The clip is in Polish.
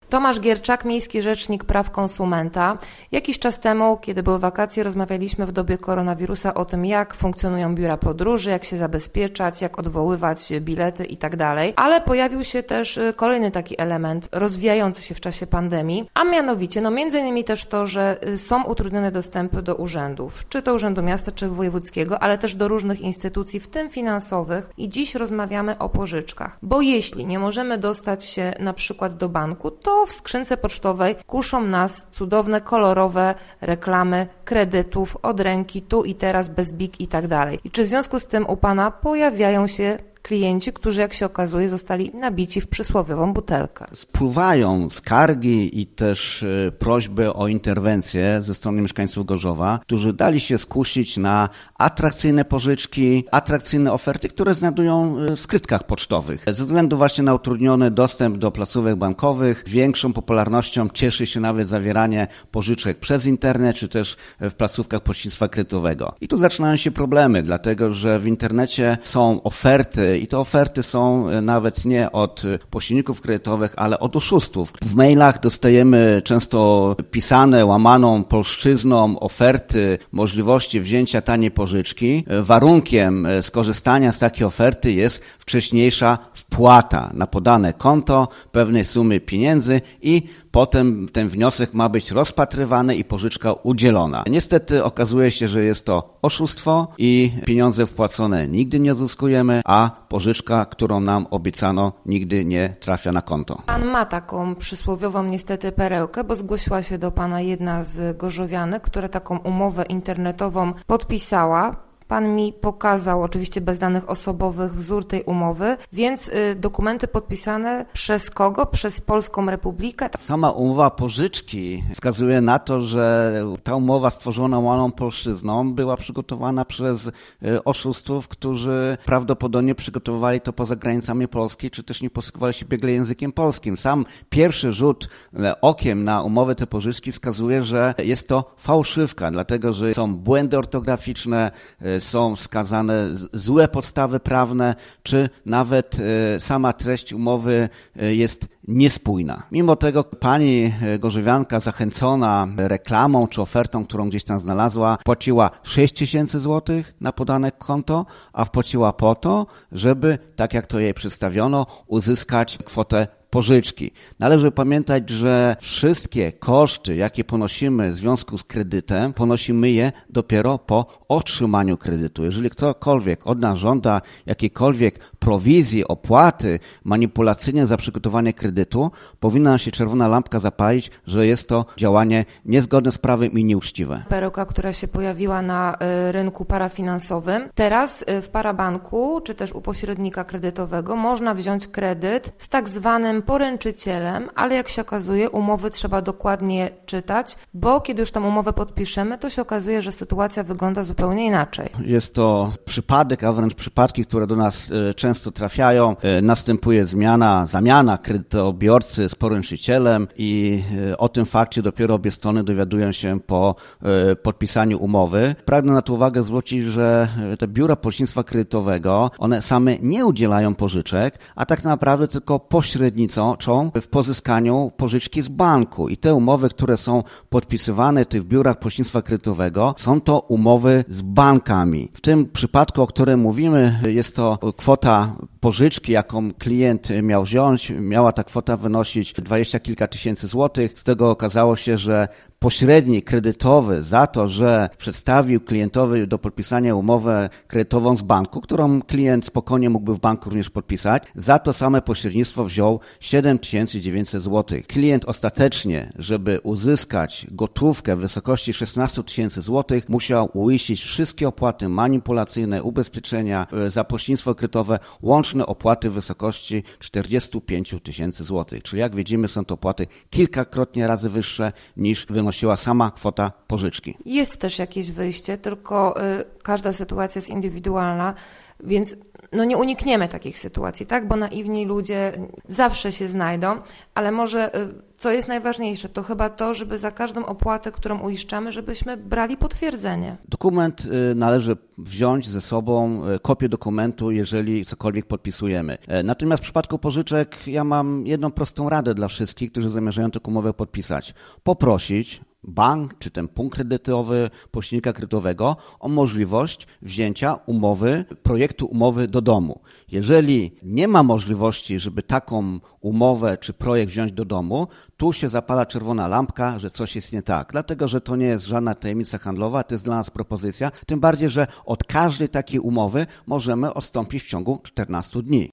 Tomasz Gierczak, Miejski Rzecznik Praw Konsumenta. Jakiś czas temu, kiedy były wakacje, rozmawialiśmy w dobie koronawirusa o tym, jak funkcjonują biura podróży, jak się zabezpieczać, jak odwoływać bilety i tak dalej. Ale pojawił się też kolejny taki element rozwijający się w czasie pandemii, a mianowicie, między innymi też to, że są utrudnione dostępy do urzędów, czy to Urzędu Miasta, czy wojewódzkiego, ale też do różnych instytucji, w tym finansowych, i dziś rozmawiamy o pożyczkach. Bo jeśli nie możemy dostać się na przykład do banku, to w skrzynce pocztowej kuszą nas cudowne, kolorowe reklamy kredytów od ręki, tu i teraz, bez BIK i tak dalej. I czy w związku z tym u Pana pojawiają się klienci, którzy, jak się okazuje, zostali nabici w przysłowiową butelkę? Spływają skargi i też prośby o interwencję ze strony mieszkańców Gorzowa, którzy dali się skusić na atrakcyjne pożyczki, atrakcyjne oferty, które znajdują w skrytkach pocztowych. Ze względu właśnie na utrudniony dostęp do placówek bankowych, większą popularnością cieszy się nawet zawieranie pożyczek przez internet, czy też w placówkach pośrednictwa kredytowego. I tu zaczynają się problemy, dlatego że w internecie są oferty, i te oferty są nawet nie od pośredników kredytowych, ale od oszustów. W mailach dostajemy często pisane, łamaną polszczyzną oferty, możliwości wzięcia taniej pożyczki. Warunkiem skorzystania z takiej oferty jest wcześniejsza wpłata na podane konto pewnej sumy pieniędzy i potem ten wniosek ma być rozpatrywany i pożyczka udzielona. Niestety okazuje się, że jest to oszustwo i pieniądze wpłacone nigdy nie uzyskujemy, a pożyczka, którą nam obiecano, nigdy nie trafia na konto. Pan ma taką przysłowiową niestety perełkę, bo zgłosiła się do Pana jedna z gorzowianek, która taką umowę internetową podpisała. Pan mi pokazał, oczywiście bez danych osobowych, wzór tej umowy, więc dokumenty podpisane przez kogo? Przez Polską Republikę? Sama umowa pożyczki wskazuje na to, że ta umowa stworzona łamaną polszczyzną była przygotowana przez oszustów, którzy prawdopodobnie przygotowywali to poza granicami Polski, czy też nie posługiwali się biegle językiem polskim. Sam pierwszy rzut okiem na umowę te pożyczki wskazuje, że jest to fałszywka, dlatego że są błędy ortograficzne, są wskazane złe podstawy prawne, czy nawet sama treść umowy jest niespójna. Mimo tego pani gorzowianka, zachęcona reklamą czy ofertą, którą gdzieś tam znalazła, płaciła 6000 zł na podane konto, a wpłaciła po to, żeby, tak jak to jej przedstawiono, uzyskać kwotę pożyczki. Należy pamiętać, że wszystkie koszty, jakie ponosimy w związku z kredytem, ponosimy je dopiero po otrzymaniu kredytu. Jeżeli ktokolwiek od nas żąda jakiejkolwiek prowizji, opłaty manipulacyjnie za przygotowanie kredytu, powinna się czerwona lampka zapalić, że jest to działanie niezgodne z prawem i nieuczciwe. Perełka, która się pojawiła na rynku parafinansowym. Teraz w parabanku, czy też u pośrednika kredytowego można wziąć kredyt z tak zwanym poręczycielem, ale jak się okazuje, umowy trzeba dokładnie czytać, bo kiedy już tą umowę podpiszemy, to się okazuje, że sytuacja wygląda zupełnie inaczej. Jest to przypadek, a wręcz przypadki, które do nas często trafiają. Następuje zamiana kredytobiorcy z poręczycielem i o tym fakcie dopiero obie strony dowiadują się po podpisaniu umowy. Pragnę na to uwagę zwrócić, że te biura pośrednictwa kredytowego, one same nie udzielają pożyczek, a tak naprawdę tylko pośrednicą w pozyskaniu pożyczki z banku. I te umowy, które są podpisywane w biurach pośrednictwa kredytowego, są to umowy z bankami. W tym przypadku, o którym mówimy, jest to kwota pożyczki, jaką klient miał wziąć. Miała ta kwota wynosić 20 kilka tysięcy złotych. Z tego okazało się, że pośrednik kredytowy za to, że przedstawił klientowi do podpisania umowę kredytową z banku, którą klient spokojnie mógłby w banku również podpisać, za to same pośrednictwo wziął 7900 zł. Klient ostatecznie, żeby uzyskać gotówkę w wysokości 16 000 zł, musiał uiścić wszystkie opłaty manipulacyjne, ubezpieczenia za pośrednictwo kredytowe, łączne opłaty w wysokości 45 000 zł. Czyli jak widzimy, są to opłaty kilkakrotnie razy wyższe niż wynosiła sama kwota pożyczki. Jest też jakieś wyjście, tylko każda sytuacja jest indywidualna. Więc nie unikniemy takich sytuacji, tak? Bo naiwni ludzie zawsze się znajdą, ale może co jest najważniejsze, to chyba to, żeby za każdą opłatę, którą uiszczamy, żebyśmy brali potwierdzenie. Dokument należy wziąć ze sobą, kopię dokumentu, jeżeli cokolwiek podpisujemy. Natomiast w przypadku pożyczek ja mam jedną prostą radę dla wszystkich, którzy zamierzają tę umowę podpisać. Poprosić bank czy ten punkt kredytowy pośrednika kredytowego o możliwość wzięcia projektu umowy do domu. Jeżeli nie ma możliwości, żeby taką umowę czy projekt wziąć do domu, tu się zapala czerwona lampka, że coś jest nie tak. Dlatego, że to nie jest żadna tajemnica handlowa, to jest dla nas propozycja. Tym bardziej, że od każdej takiej umowy możemy odstąpić w ciągu 14 dni.